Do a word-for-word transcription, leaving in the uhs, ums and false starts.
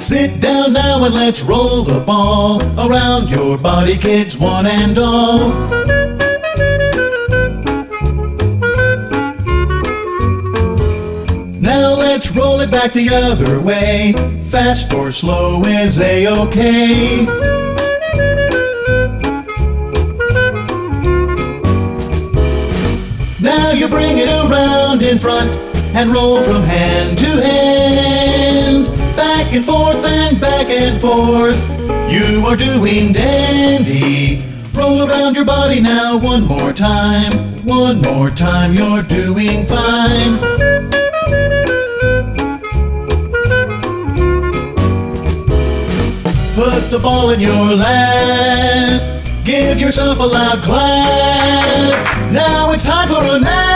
Sit down now and let's roll the ball around your body, kids, one and all. Now let's roll it back the other way. Fast or slow is A-OK. Now you bring it around in front and roll from hand to hand. Back and forth and back and forth. You are doing dandy. Roll around your body now one more time. One more time, you're doing fine. Put the ball in your lap. Give yourself a loud clap. Now it's time for a nap.